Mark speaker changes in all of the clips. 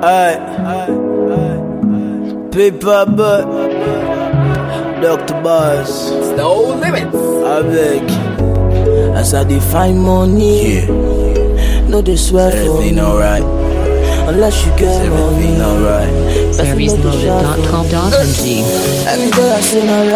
Speaker 1: Paper but Dr. Bars.
Speaker 2: No limits.
Speaker 1: I beg. As I define money, no they swear for me.
Speaker 3: Alright.
Speaker 1: Unless you get money,
Speaker 3: alright.
Speaker 4: ServiceLoaded.com.ng.
Speaker 1: every day I see my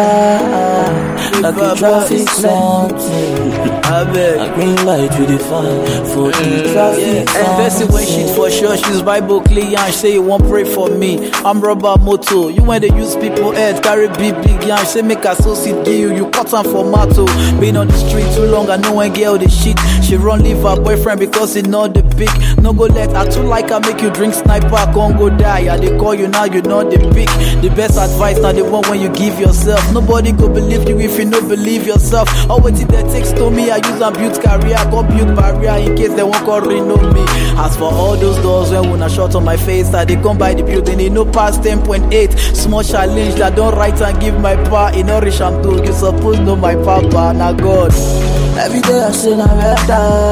Speaker 1: rap, like a traffic something. I beg. A green light we define for the traffic.
Speaker 3: Investing when shit for sure. She's Bible clear and say you won't pray for me. I'm rubber moto. You when they use people head carry big yarn. Say make associate give you. You cut on for mato. Been on the street too long. I know when girl the shit. She run leave her boyfriend because he know the pick. No go let her too like her make you drink sniper. Can't go die. I they call you now you know the pick. The best advice now the one when you give yourself. Nobody go believe you if you no believe yourself. Always if they text to me I use and build career. Go build barrier in case they won't call know me. As for all those doors when I shot on my face, I they come by the building. It no past 10.8. Small challenge that don't write and give my power. In no rich I'm told you supposed know my papa. Now God.
Speaker 1: Every day I see a red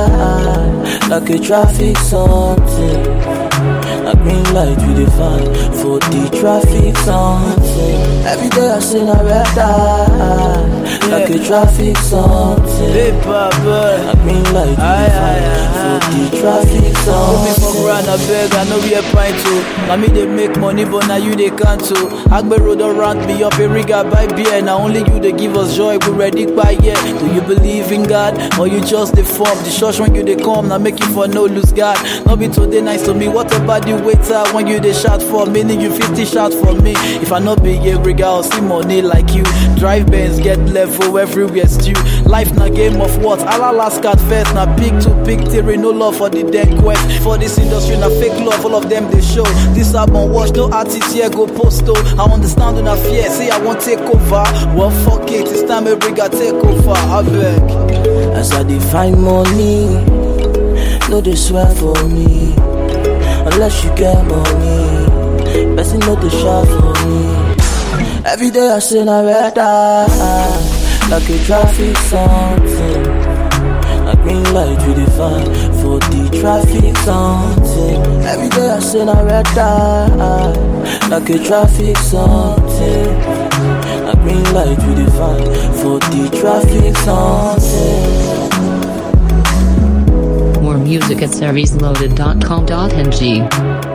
Speaker 1: light, like a traffic something. A green light we define for the traffic something. Every day I see a red light, like a traffic something.
Speaker 3: Paper boy.
Speaker 1: A green light we define for the traffic
Speaker 3: Put me for
Speaker 1: something.
Speaker 3: grand, I beg, I know we are fine too. Now me they make money, but now you they can't too. Agbe road around me up a rigger buy beer. Now only you they give us joy, we ready by year. Do you believe in God, or you just the form? The church when you they come, now make you for no lose God. Not be today nice to me, what about the waiter when you they shout for? Meaning you 50 shout for me. If I not be a rigger, I'll see money like you. Drive Benz, get level everywhere stew. Life na game of what? Allah last card first, na big to big theory, no love for the damn quest. For this industry, na fake love, all of them they show. This album watch, no artist here go post oh. I understand when I fear, say I won't take over. Well fuck it, it's time a rigger take over. I beg.
Speaker 1: As I define money, no they swear for me. Unless you get money, person no they shout for me. Every day I see a red light, like a traffic something. A green light we define for the traffic something. Every day I see a red light, like a traffic something. A green light we define for the traffic something.
Speaker 4: More music at ServiceLoaded.com.ng.